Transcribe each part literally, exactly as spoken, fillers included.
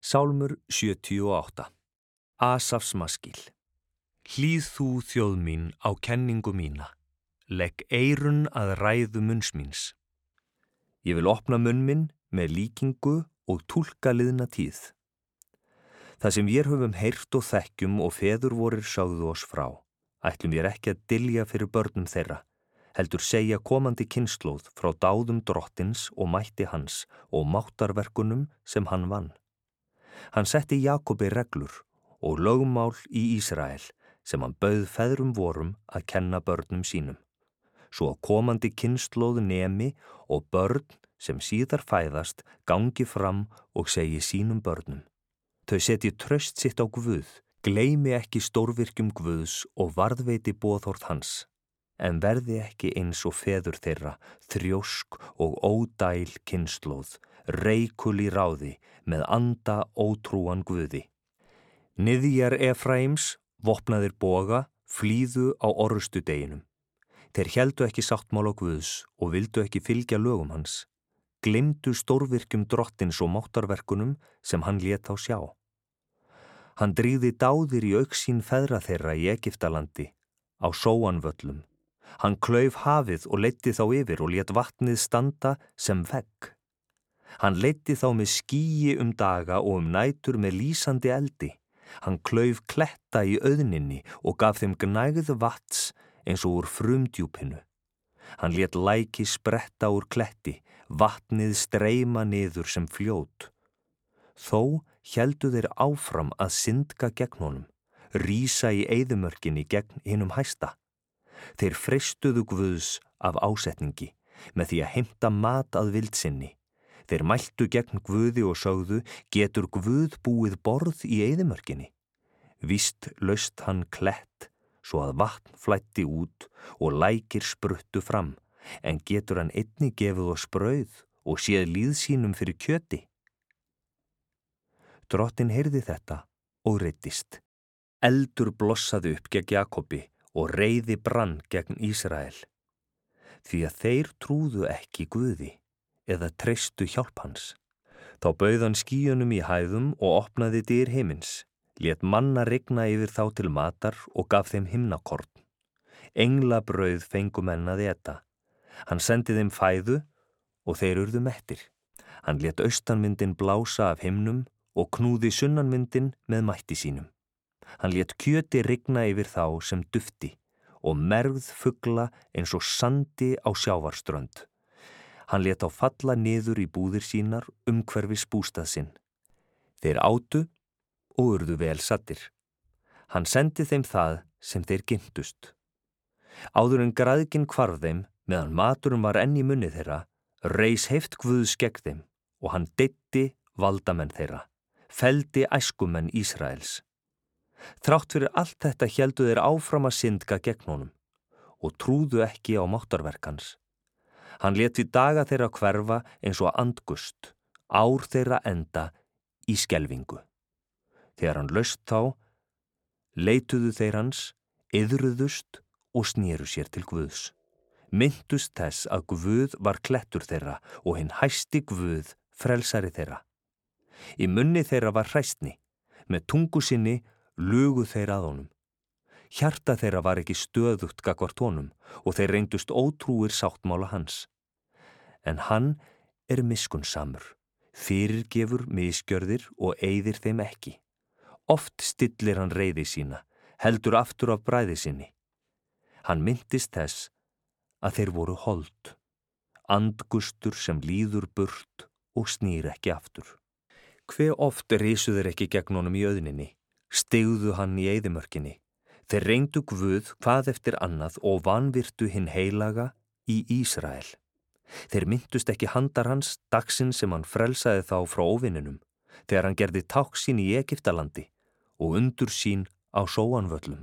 Sálmur sjötíu og átta. Asafs maskíl. Hlýð þú þjóð mín á kenningu mína, legg eyrun að ræðu munns míns. Ég vil opna munn minn með líkingu og túlka liðna tíð. Það sem vér höfum heyrt og þekkjum og feður vorir sögðu oss frá, ætlum vér ekki að dylja fyrir börnum þeirra, heldur segja komandi kynslóð frá dáðum drottins og mætti hans og máttarverkunum sem hann vann. Hann setti Jakobi reglur og lögmál í Ísrael sem hann bauð feðrum vorum að kenna börnum sínum, svo að komandi kynslóð nemi og börn sem síðar fæðast gangi fram og segi sínum börnum. Þau setji traust sitt á Guð, gleymi ekki stórvirkjum Guðs og varðveiti boðorð hans, en verði ekki eins og feður þeirra, þrjósk og ódæl kynslóð, reikul í ráði með anda ótrúan Guði. Niðjar Efraims, vopnaðir boga, flýðu á orrustu deginum. Þeir héldu ekki sáttmála Guðs og vildu ekki fylgja lögum hans. Gleymdu stórvirkjum drottins og máttarverkunum sem hann lét þá sjá. Hann dríði dáðir í augsýn feðra þeirra í Egyptalandi, á sóanvöllum. Hann klauf hafið og leiddi þá yfir og lét vatnið standa sem vegg. Hann leiddi þá með skýi um daga og um nætur með lýsandi eldi. Hann klauf kletta í auðninni og gaf þeim gnægð vats eins og úr frumdjúpinu. Hann lét læki spretta úr kletti, vatnið streyma niður sem fljót. Þó héldu þeir áfram að syndga gegn honum, rísa í eyðimörkinni gegn hinum hæsta. Þeir freistuðu Guðs af ásetningi með því að heimta mat að vildsinni. Þeir mæltu gegn Guði og sögðu, getur Guð búið borð í eyðimörkinni? Víst laust hann klett, svo að vatn flætti út og lækir spruttu fram, en getur hann einnig gefið oss brauð og séð líð sínum fyrir kjöti? Drottinn heyrði þetta og reiddist. Eldur blossaði upp gegn Jakobi og reiði brann gegn Ísrael. Því að þeir trúðu ekki Guði eða treystu hjálp hans. Þá bauð hann skýjunum í hæðum og opnaði dyr himins, lét manna rigna yfir þá til matar og gaf þeim himnakorn. Englabrauð fengu menn að éta. Hann sendi þeim fæðu og þeir urðu mettir. Hann lét austanvindinn blása af himnum og knúði sunnanvindinn með mætti sínum. Hann lét kjöti rigna yfir þá sem dufti og mergð fugla eins og sandi á sjávarströnd. Hann lét á falla niður í búðir sínar umhverfis bústað sinn. Þeir átu og urðu vel saddir. Hann sendi þeim það sem þeir gimtust. Áður en græðgin hvarf þeim, meðan maturinn var enn í munni þeirra, reis heift Guðs gegn þeim og hann deyddi valdamenn þeirra, felldi æskumenn Ísraels. Þrátt fyrir allt þetta héldu þeir áfram að syndga gegn honum og trúðu ekki á máttarverk hans. Hann lét við daga þeirra hverfa eins og andgust, ár þeirra enda í skelfingu. Þegar hann laust þá, leituðu þeir hans, iðruðust og snéru sér til Guðs. Myntust þess að Guð var klettur þeirra og hinn hæsti Guð frelsari þeirra. Í munni þeirra var hræsni, með tungu sinni lugu þeir að honum. Hjarta þeirra var ekki stöðugt gagnvart honum og þeir reyndust ótrúir sáttmála hans. En hann er miskunnsamur, fyrirgefur misgjörðir og eyðir þeim ekki. Oft stillir hann reiði sína, heldur aftur af bræði sinni. Hann minntist þess að þeir voru hold, andgustur sem líður burt og snýr ekki aftur. Hve oft risu þeir ekki gegn honum í auðninni, stigðu hann í eyðimörkinni. Þeir reyndu Guð hvað eftir annað og vanvirtu hinn heilaga í Ísrael. Þeir minntust ekki handar hans dagsinn sem hann frelsaði þá frá óvininum, þegar hann gerði ták sín í Egyptalandi og undur sín á sóanvöllum.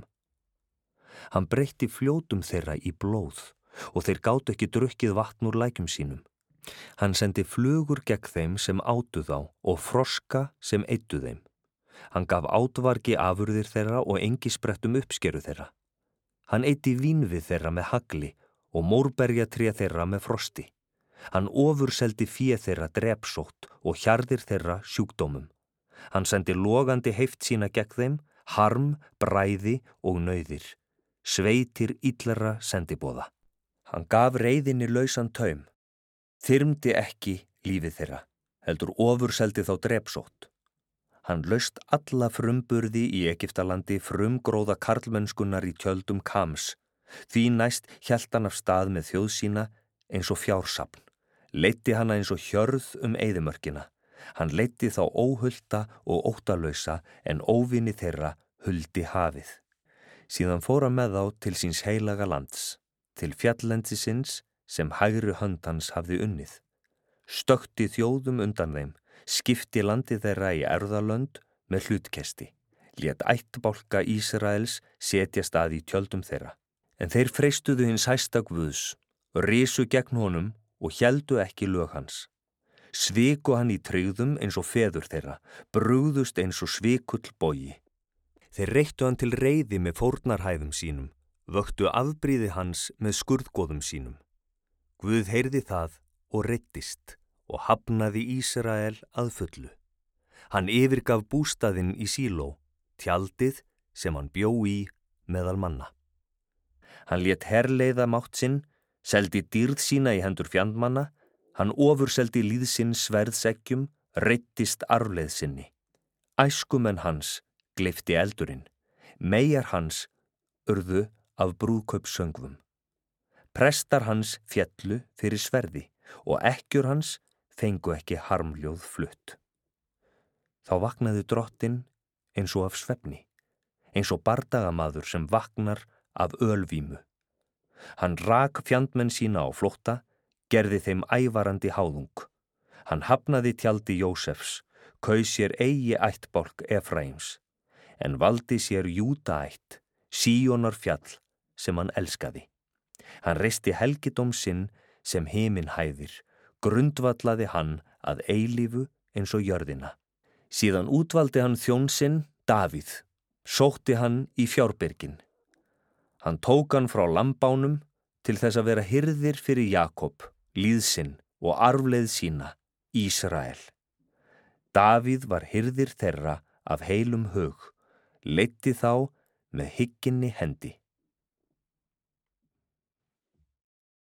Hann breytti fljótum þeirra í blóð og þeir gátu ekki drukkið vatn úr lækjum sínum. Hann sendi flugur gegn þeim sem átu þá og froska sem eyddu þeim. Hann gaf átvargi afurðir þeirra og engisprettum uppskeru þeirra. Hann eyddi vínvið þeirra með hagli og mórberjatré þeirra með frosti. Hann ofurseldi fé þeirra drepsótt og hjarðir þeirra sjúkdómum. Hann sendi logandi heift sína gegn þeim, harm, bræði og nauðir, sveitir illra sendiboða. Hann gaf reiðinni lausan taum, þyrmdi ekki lífið þeirra, heldur ofurseldi þá drepsótt. Hann laust alla frumburði í Egyptalandi frumgróða karlmennskunnar í tjöldum Kams, því næst hélt hann af stað með þjóð sína eins og fjársafn, leiddi hana eins og hjörð um eyðimörkina. Hann leiddi þá óhulta og óttalausa en óvini þeirra huldi hafið. Síðan fór hann með þá til síns heilaga lands, til fjallendisins sem hægri hönd hans hafði unnið. Stökkti þjóðum undan þeim, skipti landi þeirra í erfðalönd með hlutkesti, lét ættbálka Ísraels setjast að í tjöldum þeirra. En þeir freistuðu hins hæsta Guðs, risu gegn honum og héldu ekki lög hans. Sviku hann í tryggðum eins og feður þeirra, brugðust eins og svikull bogi. Þeir reittu hann til reiði með fórnarhæðum sínum, vöktu afbrýði hans með skurðgoðum sínum. Guð heyrði það og reiddist og hafnaði Ísrael að fullu. Hann yfirgaf bústaðinn í Síló, tjaldið sem hann bjó í meðal manna. Hann lét herleiða mátt sinn, seldi dýrð sína í hendur fjandmanna, hann ofurseldi líðsinn sverðseggjum, reiddist arfleið sinni. Æskumenn hans gleypti eldurinn, meyjar hans urðu af brúðkaupssöngvum. Prestar hans féllu fyrir sverði og ekkjur hans fengu ekki harmljóð flutt. Þá vaknaði drottinn eins og af svefni, eins og bardagamaður sem vaknar af ölvímu. Hann rak fjandmenn sína á flótta, gerði þeim ævarandi háðung. Hann hafnaði tjaldi Jósefs, kaus sér eigi ættbálk Efraims, en valdi sér Júdaætt, Síonar fjall sem hann elskaði. Hann reisti helgidóm sinn sem himinn hæðir, grundvallaði hann að eilífu eins og jörðina. Síðan útvaldi hann þjón sinn, Davíð, sótti hann í fjárbyrgin. Hann tók hann frá lambánum til þess að vera hirðir fyrir Jakob, líðsinn og arfleið sína, Ísrael. Davíð var hirðir þeirra af heilum hug, leiddi þá með hygginni hendi.